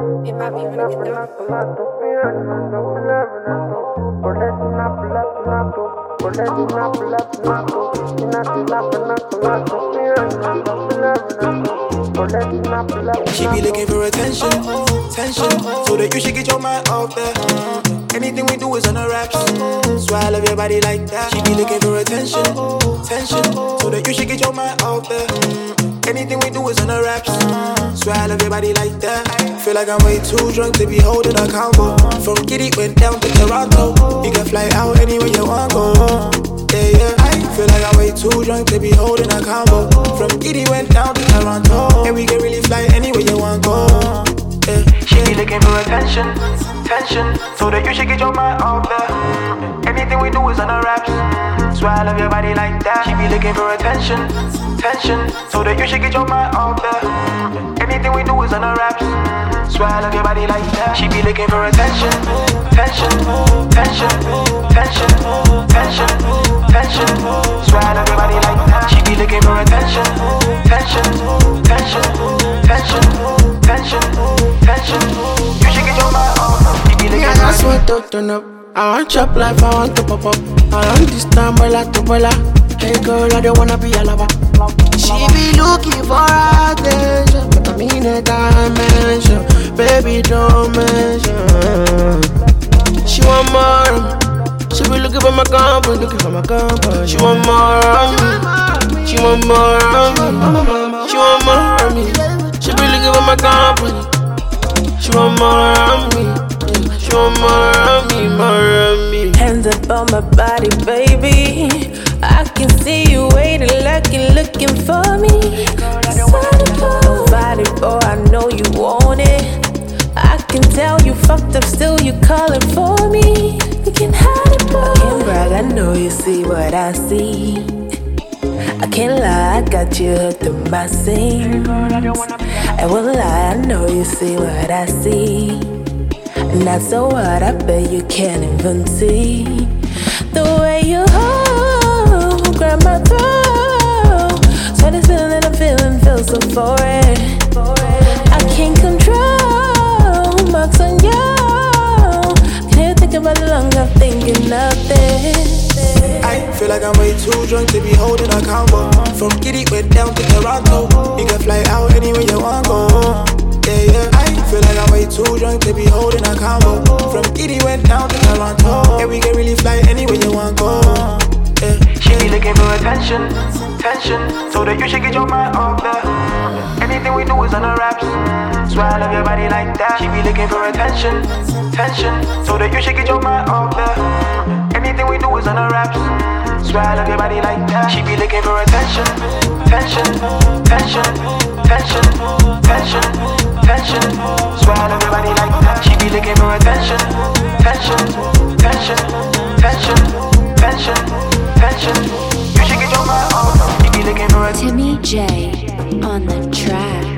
It might be when I get there. She be looking for attention, tension, so that you should get your mind off there. Anything we do is on the raps, so I love your body like that. She be looking for attention, tension, so that you should get your mind off there. Anything we do is on the raps, so I love your body like that. Feel like I'm way too drunk to be holding a combo. From Giddy went down to Toronto. You can fly out anywhere you want go. Yeah, yeah. I feel like I'm way too drunk to be holding a combo. From Giddy went down to Toronto. And we can really fly anywhere you want go. Yeah. She be looking for attention, tension, so that you should get your mind off there. Anything we do is on the raps, so I love your body like that. She be looking for attention, tension, so that you should get your mind off there. Anything we do is on the raps, so I love your body like that. She be looking for attention, tension, tension, tension, tension, tension, so I love your body like that. She be looking for attention, tension, tension, tension, tension, tension. You should get your mind off. She be looking for attention. I want to turn up. I want chop life, I want to pop up. I want this time, bola to bola. Hey girl, I don't wanna be a lover. She be looking for attention, but I'm in a dimension. Baby, don't mention. She want more of me. She be looking for my company, looking for my company. She want more of me. She want more of me. She want more of me. She be looking for my company. She want more of me. She want more of me, more of me. Hands up on my body, baby. I can see you waiting, looking for me. Body, boy, I know you want it. I can tell you fucked up, still you calling for me. You can hide it, boy. I can't brag, I know you see what I see. I can't lie, I got you hooked to my scene. I won't lie, I know you see what I see. Not so hard, I bet you can't even see the way you hold, grab my throat. So this feeling that I'm feeling feels so foreign. I can't control marks on you. Can't think about the long, I'm thinking of this. I feel like I'm way too drunk to be holding a combo. From Giddy went down to Toronto. You can fly out anywhere you want go. Yeah, yeah. I feel like I'm way too drunk to be holding a combo. From Giddy went down to Toronto. And we can really fly anywhere you want go. Yeah. She be looking for attention, tension, so that you should get your mind off there. Anything we do is on the raps, so I love your body like that. She be looking for attention, tension, so that you should get your mind off there. Anything we do is on the raps, so I love your body like that. She be looking for attention, tension, tension, tension, tension, tension, so I love your body like that. She be looking for attention, tension, tension, tension, tension, tension. You should get your mind off. She be looking for attention. Timmy J on the track.